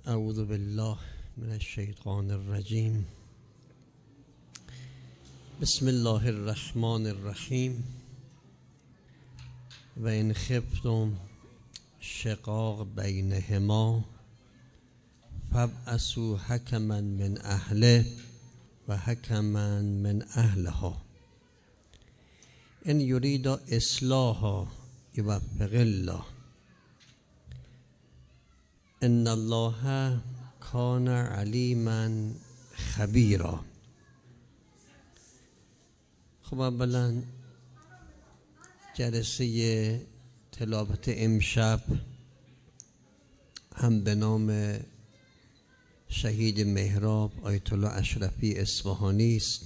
اعوذ بالله من الشیطان الرجیم. بسم الله الرحمن الرحیم. و ان خفتم شقاق بینهما فابعثوا حکما من اهله و حکما من اهلها ان یرید اصلاحا یوفق الله ان الله کان علیما خبیرا. خب اولا جلسه تلاوت امشب هم به نام شهید محراب آیت الله اشرفی اصفهانی است.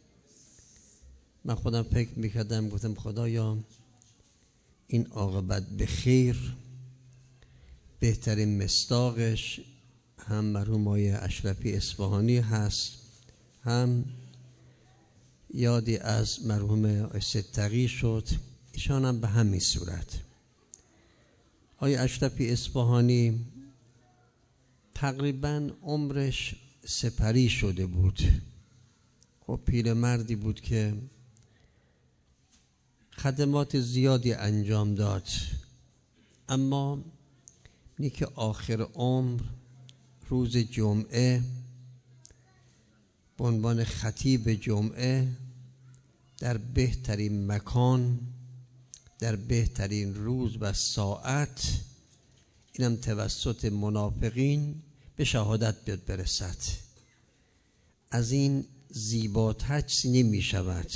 من خودم فکر میکردم، گفتم خدایا این عاقبت به خیر، بهترین مصداقش هم مرحوم آقای اشرفی اصفهانی هست، هم یادی از مرحوم آقای صدقی شد، ایشان هم به همین صورت. آقای اشرفی اصفهانی تقریبا عمرش سپری شده بود. خب پیرمردی بود که خدمات زیادی انجام داد، اما اینی که آخر عمر روز جمعه به عنوان خطیب جمعه در بهترین مکان، در بهترین روز و ساعت، اینم توسط منافقین به شهادت بیاد برسد. از این زیباتر چیزی نمی شود.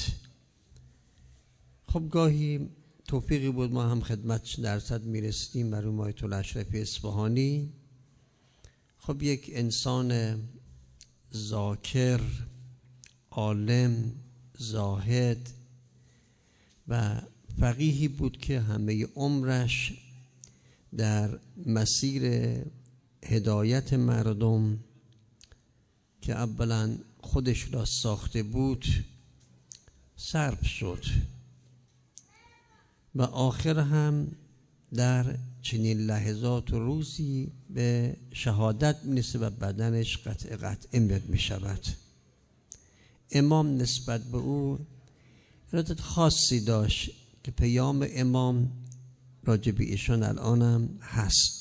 خب گاهی توفیقی بود ما هم خدمت درصد میرسیدیم مرحوم آیت الله اشرفی اصفهانی. خب یک انسان ذاکر، عالم، زاهد و فقیهی بود که همه عمرش در مسیر هدایت مردم که اولا خودش را ساخته بود صرف شد و آخر هم در چنین لحظات و روزی به شهادت میرسه و بدنش قطع می شود. امام نسبت به او ارادت خاصی داشت که پیام امام راجع به ایشان الان هم هست.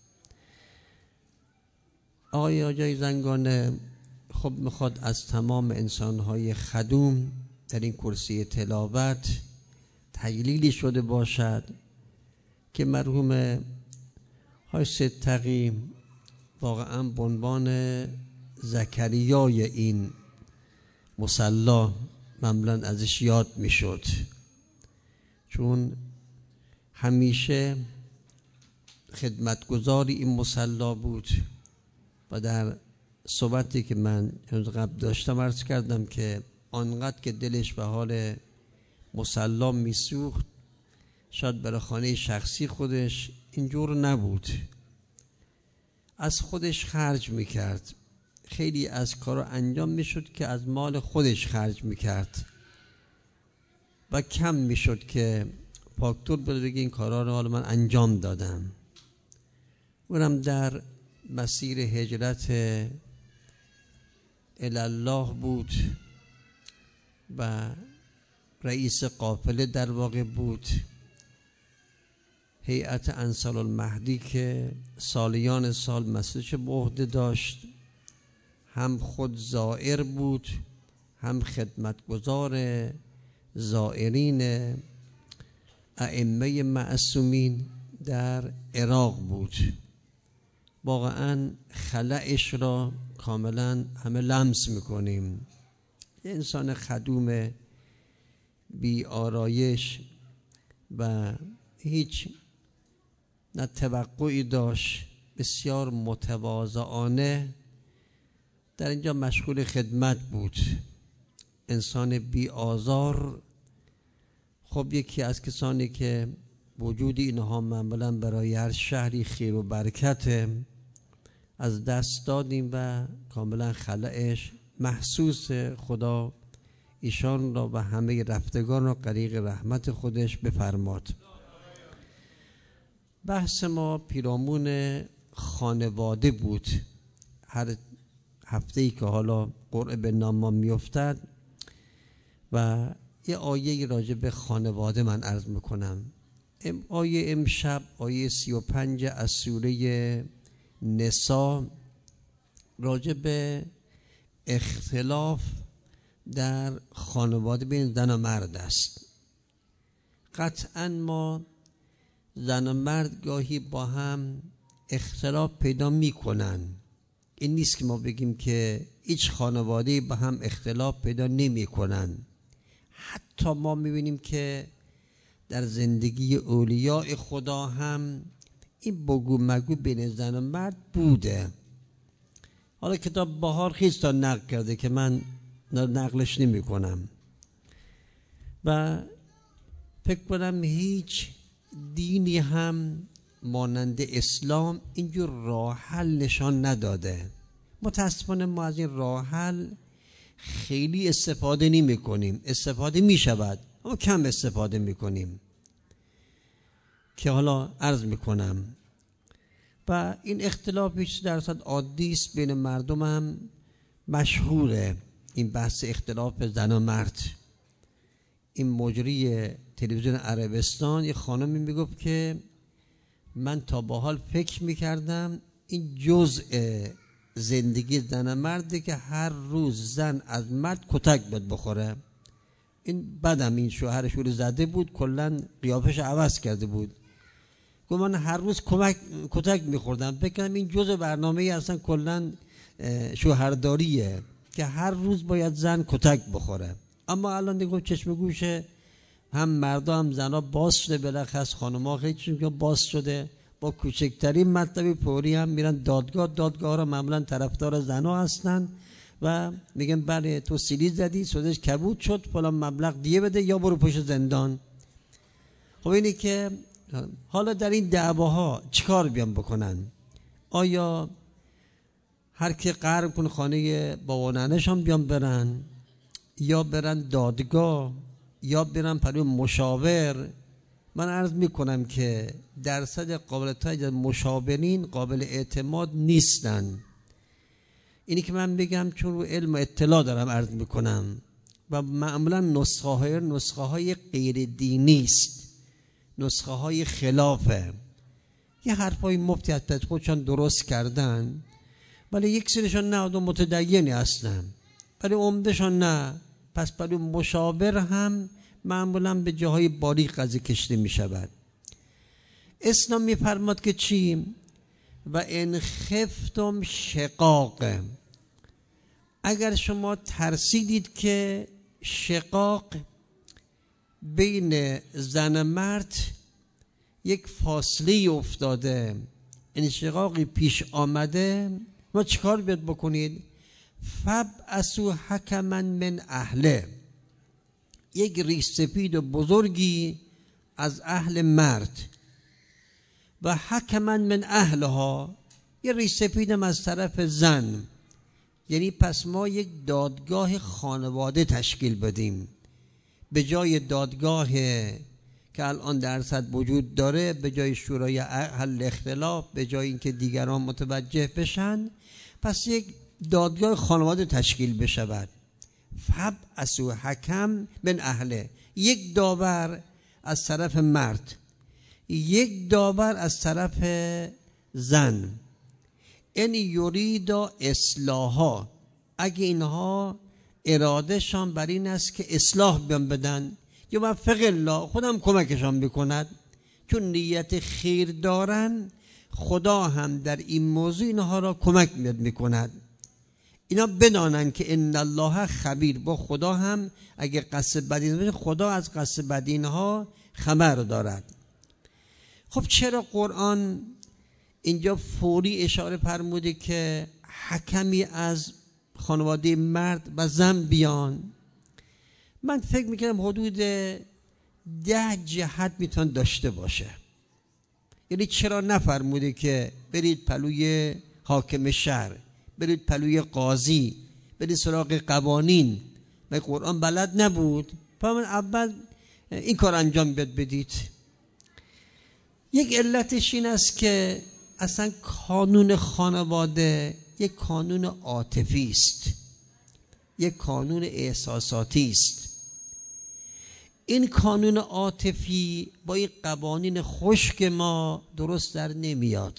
آقای آجای زنگانه خب میخواد از تمام انسانهای خدوم در این کرسی تلاوت تجلیلی شده باشد که مرحوم های صدقی واقعا به عنوان زکریای این مصلا معمولا ازش یاد میشد، چون همیشه خدمتگزاری این مصلا بود و در صحبتی که من قبل داشتم عرض کردم که آنقدر که دلش به حال مصلا میسوخت، شاید برای خانه شخصی خودش اینجور نبود، از خودش خرج میکرد. خیلی از کارا انجام میشد که از مال خودش خرج میکرد و کم میشد که فاکتور بگه این کارا رو حالا من انجام دادم. اونم در مسیر هجرت الله بود و رئیس قافله در واقع بود. هیئت انصار المهدی که سالیان سال مسئولش به عهده داشت، هم خود زائر بود، هم خدمتگزار زائرین ائمه معصومین در عراق بود. واقعا خلأش را کاملا همه لمس میکنیم. انسان خدوم بی آرایش و هیچ نه توقعی داشت، بسیار متواضعانه در اینجا مشغول خدمت بود. انسان بی آزار. خب یکی از کسانی که وجود اینها معمولا برای هر شهری خیر و برکت از دست دادیم و کاملا خلأش محسوس خدا ایشان را و همه رفتگان را غریق رحمت خودش بفرماد. بحث ما پیرامون خانواده بود هر هفته‌ای که حالا قرعه به نام میافتد و یه آیه راجع به خانواده من عرض میکنم. آیه امشب آیه 35 از سوره نساء راجع به اختلاف در خانواده بین زن و مرد است. قطعا ما زن و مرد گاهی با هم اختلاف پیدا میکنن. این نیست که ما بگیم که هیچ خانواده با هم اختلاف پیدا نمی کنن. حتی ما میبینیم که در زندگی اولیاء خدا هم این بگو مگو بین زن و مرد بوده. حالا کتاب بهار خیلی تا نقل کرده که من نقلش نمی کنم و فکر کنم هیچ دینی هم مانند اسلام اینجور راه حل نشان نداده. متاسفانه ما از این راه حل خیلی استفاده نمی کنیم. استفاده می شود اما کم استفاده می کنیم که حالا عرض می کنم. و این اختلاف 100% عادی است بین مردم، هم مشهوره این بحث اختلاف زن و مرد. این مجری تلویزیون عربستان یه خانمی میگفت که من تا به حال فکر میکردم این جزء زندگی زن و مرده که هر روز زن از مرد کتک باید بخوره. این بعدم این شوهرش رو زده بود، کلا قیافش عوض کرده بود. گفت من هر روز کتک میخوردم، فکر کردم این جزء برنامه اصلا کلا شوهرداریه که هر روز باید زن کتک بخوره. اما الان دیگه چشم گوشه هم مردا هم زنا باز شده، بلخص خانم‌ها خیلی چون که باز شده با کوچکترین مطلبی فوری هم میرن دادگاه را معمولا طرفدار زنا هستن و میگن بله تو سیلی زدی سودش کبود شد فلان مبلغ دیگه بده یا برو پشت زندان. خب اینی که حالا در این دعواها چیکار بیان بکنن؟ آیا هر کی قهر کنه خانه بابا ننه‌ش هم بیان برن، یا برن دادگاه، یا برن پلو مشاور؟ من عرض میکنم که درصد قابلیت مشاورین قابل اعتماد نیستن. اینی که من بگم چون رو علم و اطلاع دارم عرض میکنم و معمولا نسخه های غیر دینی است، نسخه های خلافه. یه حرفای مفتی از خودشان درست کردن ولی یک سریشان نه آدم متدینی هستن ولی عمدهشان نه. پس برای مشاور هم معمولا به جاهای باریک قضیه کشیده می شود. اسلام می فرماد که چی؟ و ان خفتم شقاق، اگر شما ترسیدید که شقاق بین زن و مرد یک فاصله افتاده، این شقاقی پیش آمده، ما چیکار باید بکنید؟ فبعثوا حکما من اهله، یک ریش سفید و بزرگی از اهل مرد و حکما من اهلها، یک ریش سفیدم از طرف زن. یعنی پس ما یک دادگاه خانواده تشکیل بدیم به جای دادگاه که الان درصد وجود داره، به جای شورای حل اختلاف، به جای اینکه دیگران متوجه بشن، پس یک دادگاه خانواده تشکیل بشود. فبعثوا حکم من اهله، یک داور از طرف مرد، یک داور از طرف زن. این یریدا اصلاحا، اگه اینها ارادهشان بر این است که اصلاح بیان بدن، یوفق الله، خودم کمکشان بکند، چون نیت خیر دارن خدا هم در این موضوع اینها را کمک میکند. اینا بدانن که ان الله خبیر، با خدا هم اگه قصد بدی باشه خدا از قصد بدی اینها خبر دارد. خب چرا قرآن اینجا فوری اشاره فرموده که حکمی از خانواده مرد و زن بیان؟ من فکر میکنم حدود 10 جهت میتونه داشته باشه. یعنی چرا نفرموده که برید پلوی حاکم شهر، برید پلوی قاضی، برید سراغ قوانین؟ و قرآن بلد نبود؟ من اول این کار انجام بدید. یک علتش این است که اصلا کانون خانواده یک کانون عاطفی است، یک کانون احساساتی است. این کانون عاطفی با این قوانین خشک ما درست در نمیاد.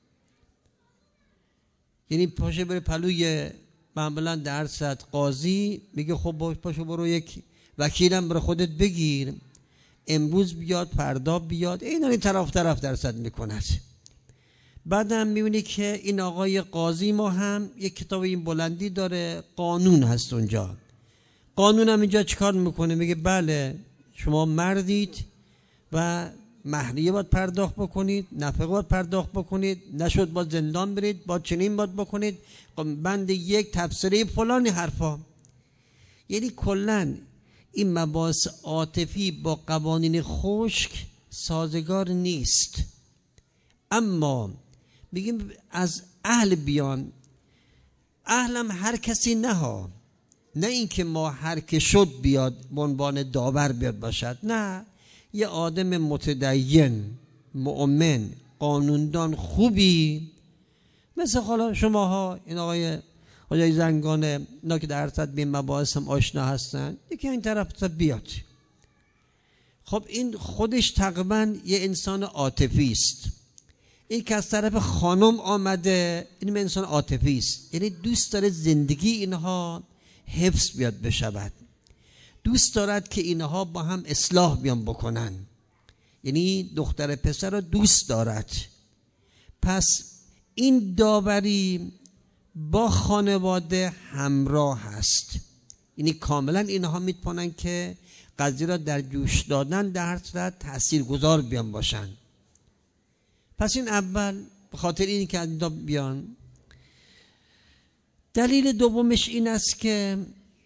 یعنی پاشه بره پلوی معمولا درصد قاضی میگه خب پاشو برو یک وکیلم برو خودت بگیر، امروز بیاد فردا بیاد، این طرف درصد میکند. بعدم میبینی که این آقای قاضی ما هم یک کتاب این بلندی داره، قانون هست اونجا. قانون هم اینجا چیکار میکنه؟ میگه بله شما مردید و مهریه باید پرداخت بکنید، نفقه باید پرداخت بکنید، نشد باید زندان برید، باید چنین باید بکنید، بند یک تبصره فلانی حرفا. یعنی کلن این مباحث عاطفی با قوانین خشک سازگار نیست. اما میگیم از اهل بیان، اهلم هر کسی نه اینکه ما هر که شد بیاد به عنوان داور بیاد باشد، نه، یه آدم متدین مؤمن قانوندان خوبی مثل حالا شماها، این آقای زنگانه، اینا که در صد به مباحث هم آشنا هستن، یکی این طرف بیاد. خب این خودش تقریبا یه انسان عاطفی است. این که از طرف خانم آمده، این انسان عاطفی است، یعنی دوست داره زندگی اینها حفظ بیاد بشود، دوست دارد که اینها با هم اصلاح بیان بکنن، یعنی دختر پسر رو دوست دارد. پس این داوری با خانواده همراه هست، یعنی کاملا اینها میتونن که قضیه را در جوش دادن در صورت تاثیرگذار بیان باشن. پس این اول به خاطر اینی که اینجا بیان. دلیل دومش این است که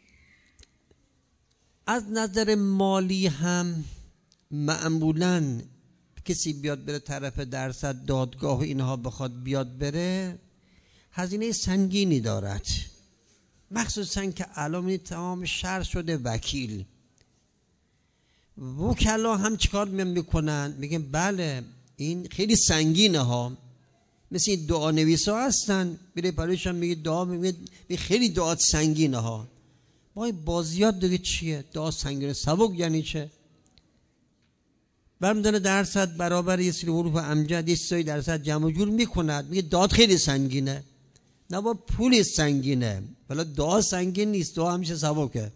از نظر مالی هم معمولاً کسی بیاد بره طرف درصد دادگاه و اینها بخواد بیاد بره، هزینه سنگینی دارد، مخصوصاً که الان تمام شهر شده وکیل. وکلا هم چیکار میکنن؟ میگن بله این خیلی سنگینه ها، مثل این دعا نویس ها هستن، میره پرویش هم میگه دعا، میگه خیلی دعات سنگینه ها. ما بازیات دیگه چیه؟ دعا سنگینه سبک یعنی چه؟ برمیدانه درصد برابر یه سری حروف امجد یه سری درصد جمع جور میکند، میگه داد خیلی سنگینه، نه با پول سنگینه، ولی دعا سنگین نیست، دعا همیشه سبکه.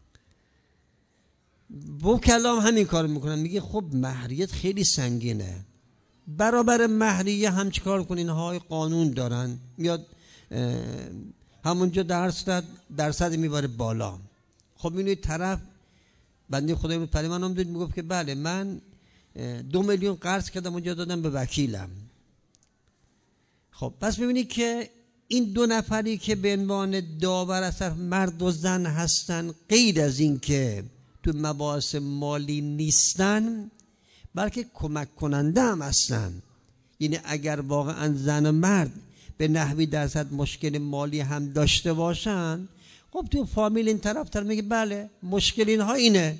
با کلام همین کار میکنن، میگه خب مهریت خیلی سنگینه، برابر مهریه هم چیکار کنین؟ های قانون دارن، میاد همونجا درصد میبره بالا. خب اینوی طرف بنده خدای رو پریمان هم دید، میگفت که بله من 2 میلیون قرض کردم اونجا دادم به وکیلم. خب پس ببینید که این 2 نفری که به عنوان داور از طرف مرد و زن هستن، غیر از این که تو مباحث مالی نیستن بلکه کمک کننده هم هستن. یعنی اگر واقعا زن و مرد به نحوی درصد مشکل مالی هم داشته باشن، خب تو فامیل این طرف تر میگه بله مشکل اینها اینه.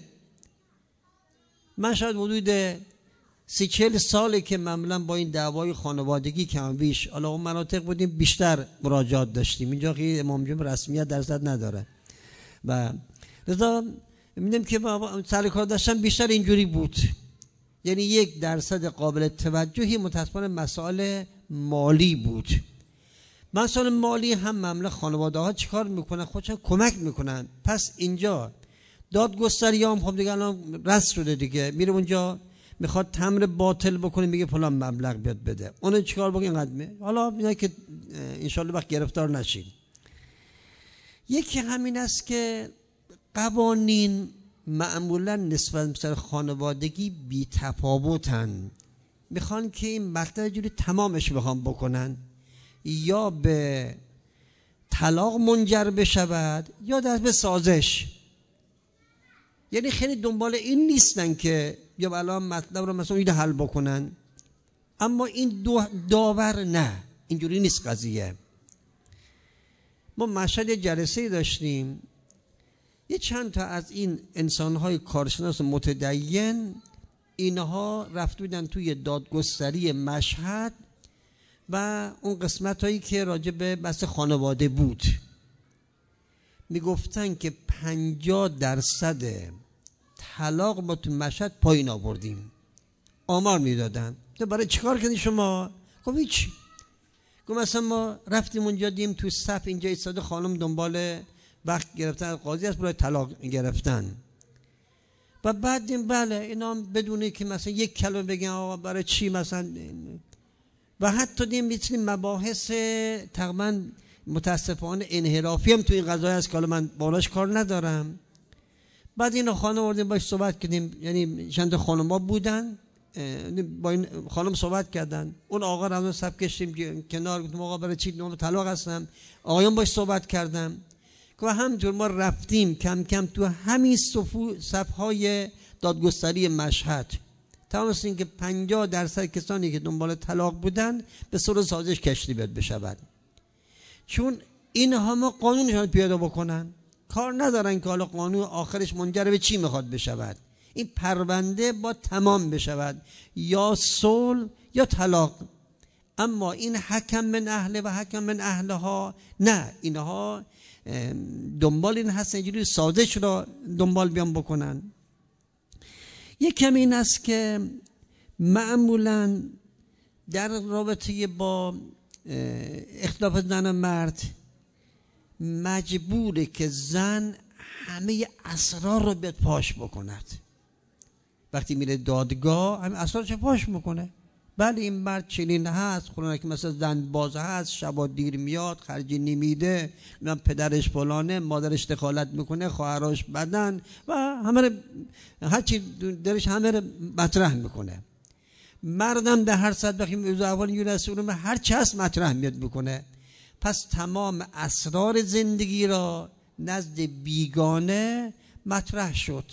من شاید حدود 30-40 ساله که معمولا با این دعوای خانوادگی کم بیش، حالا اون مناطق بودیم بیشتر مراجعات داشتیم، اینجا خیلی امام جمعه رسمیت درصد نداره و لذا میدونم که سر کار داشتم بیشتر اینجوری بود. یعنی 1% قابل توجهی متاسفانه مسائل مالی بود. مسائل مالی هم معمولا خانواده ها چیکار میکنن؟ خودشون کمک میکنن. پس اینجا دادگستری هم خب دیگه الان رس شده دیگه، میره اونجا میخواد تمر باطل بکنه، میگه فلان مبلغ بیاد بده، اون چیکار بکنه؟ اینقدر حالا اینا که انشالله وقت گرفتار نشید. یکی همین است که قوانین معمولا نسبت به خانوادگی بی تفاوتن، میخوان که این مطلب جوری تمامش بکنن، یا به طلاق منجر بشود یا در به سازش. یعنی خیلی دنبال این نیستن که یا الان مطلب رو مثلا اینو حل بکنن. اما این داور نه، اینجوری نیست قضیه. ما مشهد جلسه داشتیم، یه چند تا از این انسان‌های کارشناس متدین، اینها رفت بودن توی دادگستری مشهد و اون قسمت هایی که راجع به بحث خانواده بود میگفتن که 50% طلاق ما تو مشهد پایین آوردیم. آمار میدادن. تو برای چیکار کردی شما؟ خب هیچ. گفت مثلا ما رفتیم اونجا دیم تو صف اینجا ایستاده خانم دنبال وقت گرفتن قاضی است برای طلاق گرفتن و بعد دیم بله اینا بدونه که مثلا یک کلمه بگن آقا برای چی مثلا. و حتی دیم میتونیم مباحث تقریبا متاسفانه انحرافی هم تو این قضایه هست که حالا من بالاش کار ندارم. بعد اینو خانم آوردیم باش صحبت کردیم، یعنی چند خانم‌ها بودن با این خانم صحبت کردن. اون آقا رو از صف کشیم کنار، گفتم آقا برای چی نام طلاق هستم. آقایان باش صحبت کردم که همینطور ما رفتیم کم کم تو همین صف‌های دادگستری مشهد تمام این که 50% کسانی که دنبال طلاق بودن به صورت سازش کشتی بشود، چون اینها ما قانونشان پیاده بکنن، کار ندارن که حالا قانون آخرش منجر به چی میخواد بشود. این پرونده با تمام بشود، یا صلح یا طلاق. اما این حکم من اهله و حکم من اهلها نه، اینها دنبال این هست اینجوری سازش را دنبال بیان بکنن. یک کمی این است که معمولا در رابطه با اختلاف زن و مرد مجبوره که زن همه اسرار رو بیاد پاش بکند. وقتی میره دادگاه همه اسرارش پاش میکنه. بله این مرد چنین هست، خلاصه که مثلا زن باز هست، شبا دیر میاد، خرجی نمیده، پدرش فلانه، مادرش دخالت میکنه، خواهرش بدن و همه هرچی درش همه مطرح میکنه. مردم در هر صد وقتی موضوع اول یونسون هر چی هست مطرح میاد میکنه. پس تمام اسرار زندگی را نزد بیگانه مطرح شد.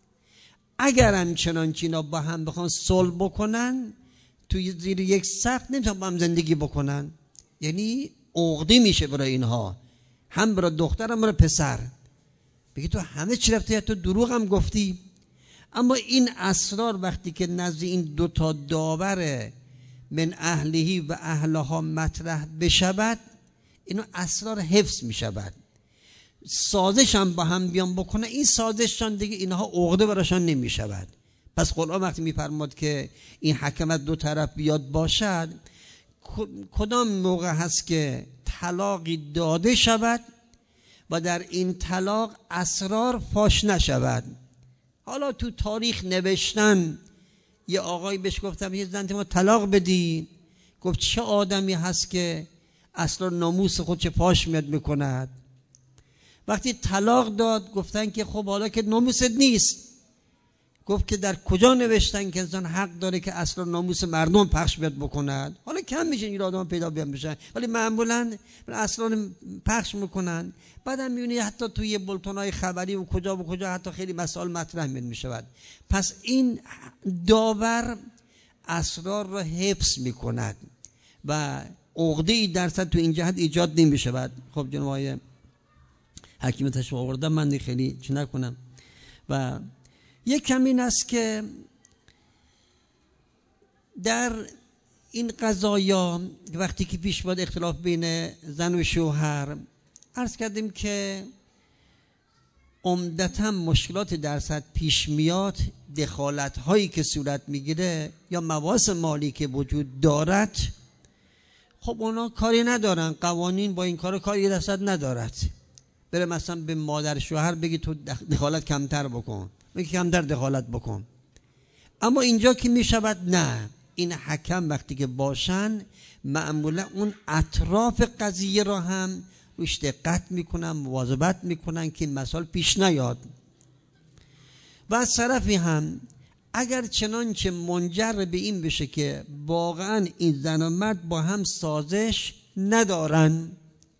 اگرم چنانچه اینا با هم بخوان صلح بکنن توی زیر یک سقف نمیتونن با هم زندگی بکنن، یعنی عقده میشه برای اینها، هم برای دختر هم برای پسر. بگی تو همه چی رفتی، تو دروغ هم گفتی. اما این اسرار وقتی که نزد این دوتا داور من اهلهی و اهلها مطرح بشود، اینو اسرار حفظ میشود. سازش هم با هم بیان بکنه، این سازششان دیگه اینها عقده براشان نمیشود. پس قرآن وقتی میفرماد که این حکمت دو طرف بیاد باشد، کدام موقع هست که طلاقی داده شود و در این طلاق اسرار فاش نشود. حالا تو تاریخ نوشتن یه آقایی بهش گفتم یه زن ما طلاق بدی، گفت چه آدمی هست که اسرار ناموس خودش فاش میاد میکند. وقتی طلاق داد گفتن که خب حالا که ناموست نیست، گفت که در کجا نوشتن که انسان حق داره که اسرار ناموس مردم پخش بیاد بکند؟ حالا کم میشه این آدم پیدا بیان بشن، ولی معمولا اسرار پخش میکنن. بعدم میبینی حتی توی بولتونای خبری و کجا حتی خیلی مسائل مطرح میشود. پس این داور اسرار را حفظ میکند و عقده‌ای درصد تو این جهت ایجاد نمیشود. خب جناب آقای حکیم تشریف آوردن، من خیلی چی نکنم. و یک کمی این است که در این قضایا وقتی که پیش بیاد اختلاف بین زن و شوهر، عرض کردیم که عمدتاً مشکلات درصد پیش میاد دخالت هایی که صورت میگیره یا مباحث مالی که وجود دارد. خب اونا کاری ندارن، قوانین با این کار کاری درصد ندارد. بره مثلا به مادر شوهر بگی تو دخالت کمتر بکن، بگی کمتر دخالت بکن. اما اینجا که میشود نه، این حکم وقتی که باشن معمولا اون اطراف قضیه را هم روش دقت میکنن، مواظبت میکنن که مسائل پیش نیاد. و از طرفی هم اگر چنانچه منجر به این بشه که واقعا این زن و مرد با هم سازش ندارن،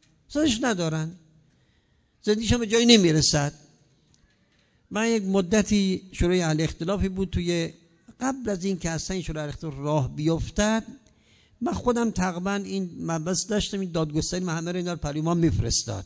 زندگیشون به جایی نمیرسد. من یک مدتی شورای اهل اختلافی بود، توی قبل از این که اصلا این شورای اهل اختلاف راه بیفتد، من خودم تقریبا این مبحث داشتم، این دادگستری همه رو اینا رو پیام میفرستاد.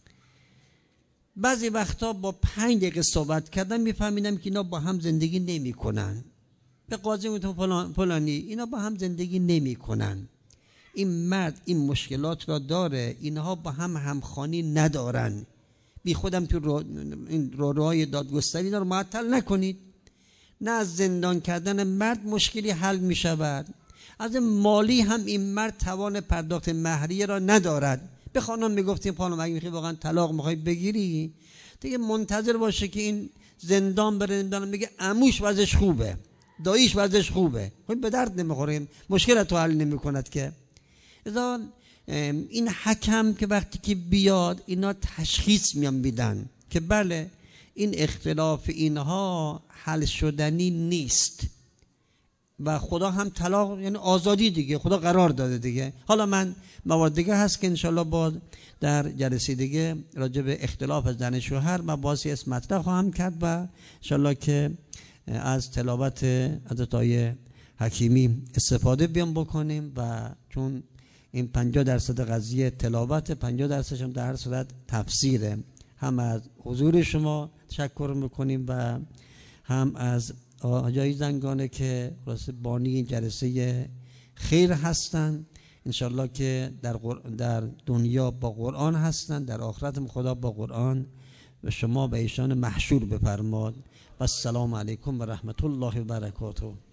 بعضی وقتا با 5 دقیقه صحبت کردم میفهمیدم که اینا با هم زندگی نمیکنن. به قاضی میگفتم فلانی اینا با هم زندگی نمیکنن. این مرد این مشکلات را داره، اینها با هم همخوانی ندارن. بی خودم تو این راههای دادگستری رو معطل نکنید. نه از زندان کردن مرد مشکلی حل می شود، از مالی هم این مرد توان پرداخت مهریه را ندارد. به خانم میگفتیم خانم اگه میخوای واقعا طلاق میخوای بگیری دیگه منتظر باشه که این زندان بره، میگه عموش وضعش خوبه، داییش وضعش خوبه، خب به درد نمیخوره، مشکل تو حل نمیکند که. اذا این حکم که وقتی که بیاد اینا تشخیص میدن که بله این اختلاف اینها حل شدنی نیست و خدا هم طلاق یعنی آزادی دیگه، خدا قرار داده دیگه. حالا من موارد دیگه هست که انشالله باز در جلسه دیگه راجع به اختلاف زن شوهر مباحثی از مطرح خواهم کرد و انشالله که از تلاوت حضرت آیه حکیمی استفاده بیام بکنیم و چون این 50% قضیه تلاوت، 50% هم در هر صورت تفسیره. هم از حضور شما تشکر میکنیم و هم از آجای زنگانه که خلاص بانی این جلسه خیر هستن. انشالله که در دنیا با قرآن هستن، در آخرت خدا با قرآن و شما به ایشان محشور بفرماد. و السلام علیکم و رحمت الله و برکاته.